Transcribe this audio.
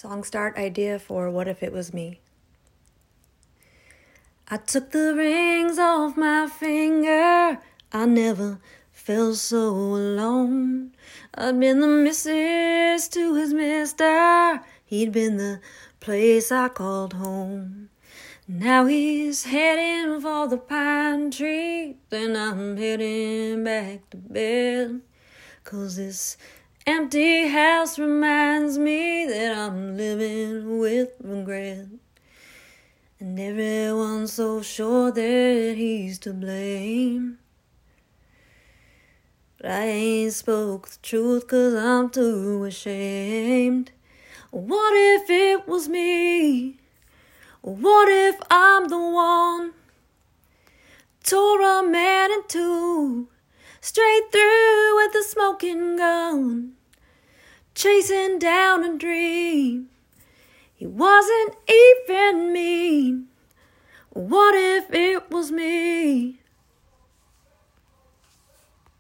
Song start idea for What If It Was Me. I took the rings off my finger. I never felt so alone. I'd been the missus to his mister. He'd been the place I called home. Now he's heading for the pine tree. Then I'm heading back to bed. 'Cause this empty house reminds me that I'm living with regret. And everyone's so sure that he's to blame. But I ain't spoke the truth 'cause I'm too ashamed. What if it was me? What if I'm the one? Tore a man in two, straight through with a smoking gun, chasing down a dream. He wasn't even mean. What